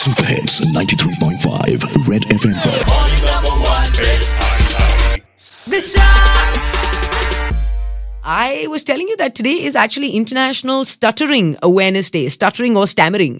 Super Hits 93.5 Red FM पर। I was telling you that today is actually International Stuttering Awareness Day. Stuttering or stammering.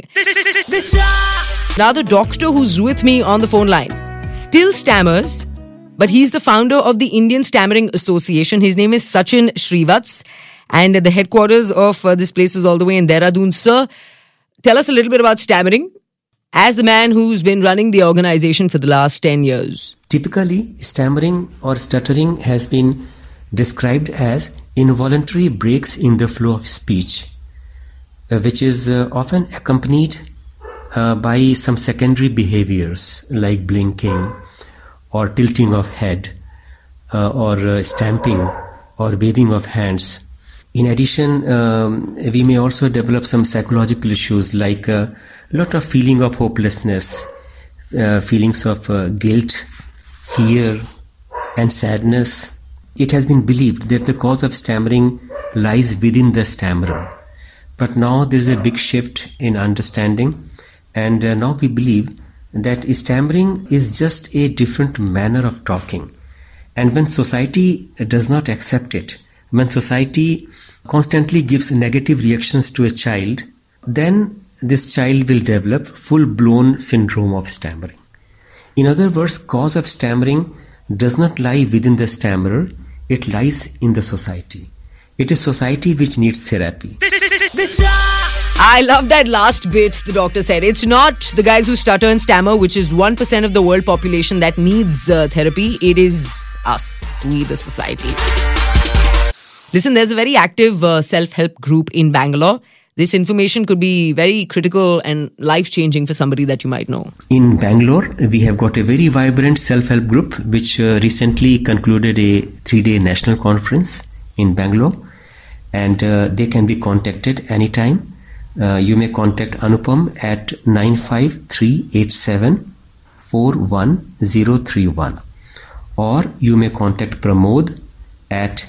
Now the doctor who's with me on the phone line still stammers, but he's the founder of the Indian Stammering Association. His name is Sachin Srivats, and the headquarters of this place is all the way in Dehradun. Sir, tell us a little bit about stammering as the man who's been running the organization for the last 10 years. Typically, stammering or stuttering has been described as involuntary breaks in the flow of speech, which is often accompanied by some secondary behaviors like blinking or tilting of head or stamping or waving of hands. In addition, we may also develop some psychological issues like a lot of feeling of hopelessness, feelings of guilt, fear and sadness. It has been believed that the cause of stammering lies within the stammerer. But now there is a big shift in understanding, and now we believe that stammering is just a different manner of talking. And when society does not accept it, when society constantly gives negative reactions to a child, then this child will develop full-blown syndrome of stammering. In other words, cause of stammering does not lie within the stammerer, it lies in the society. It is society which needs therapy. I love that last bit the doctor said. It's not the guys who stutter and stammer, which is 1% of the world population that needs therapy. It is us, we the society. Listen, there's a very active self-help group in Bangalore. This information could be very critical and life-changing for somebody that you might know. In Bangalore, we have got a very vibrant self-help group which recently concluded a 3-day national conference in Bangalore, and they can be contacted anytime. You may contact Anupam at 95387-41031, or you may contact Pramod at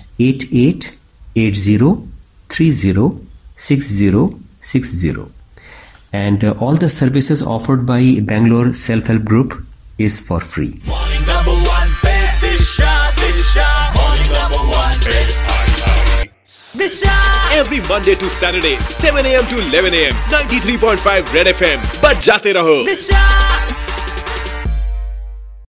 8880306060, and all the services offered by Bangalore Self-Help Group is for free. Morning number one, Disha. Morning number one, Disha. Every Monday to Saturday, 7 a.m. to 11 a.m. 93.5 Red FM. Baj jate raho. Disha.